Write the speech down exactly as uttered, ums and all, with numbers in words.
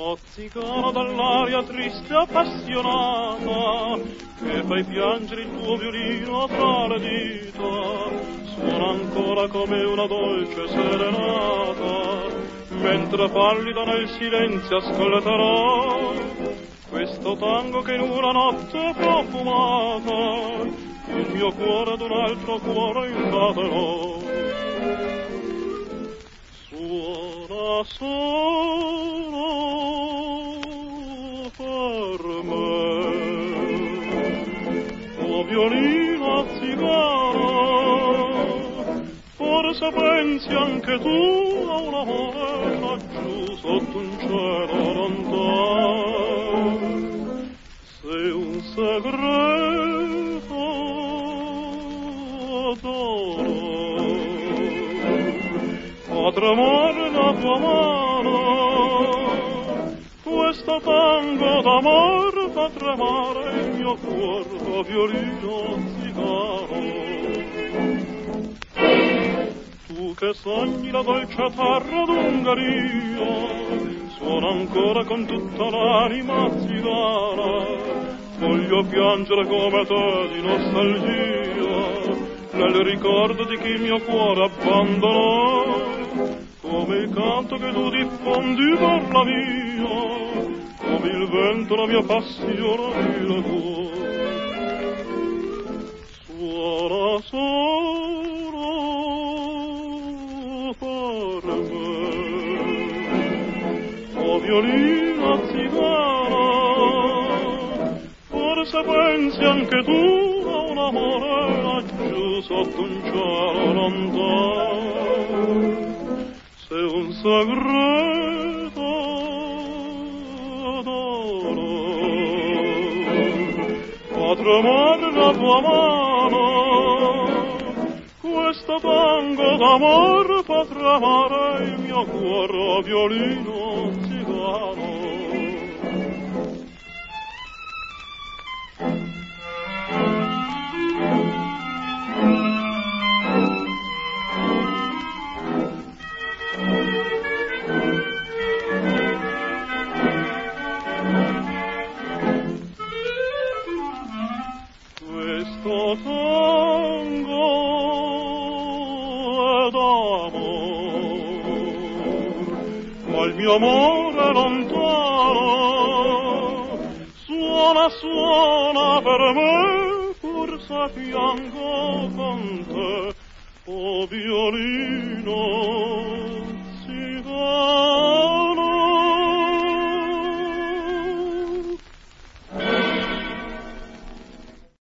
Mozzicano dall'aria triste e appassionata, che fai piangere il tuo violino tra le dita, suona ancora come una dolce serenata, mentre pallida nel silenzio ascolterò questo tango che in una notte profumata il mio cuore ad un altro cuore incatenò. Suona solo per me, o violino zigano, forse pensi anche tu a un amore laggiù sotto un cielo lontano. Sei un segreto d'oro, a tremare la tua mano, questo tango d'amor fa tremare il mio cuore, o violino zigano. Tu che sogni la dolce terra d'Ungheria, suona ancora con tutta l'anima zigana, voglio piangere come te di nostalgia, nel ricordo di chi il mio cuore abbandonò, come il canto che tu diffondi per la mia, come il vento la mia passione e la tua. Suona solo per me, o violino zigana, forse pensi anche tu a un amore laggiù sotto un cielo lontano. Sei un segreto d'oro, fa tremare la tua mano, questo tango d'amor fa tremare il mio cuore, o violino zigano. Questo tango è d'amor, ma il mio amore lontano suona, suona per me, forse piango con te, o violino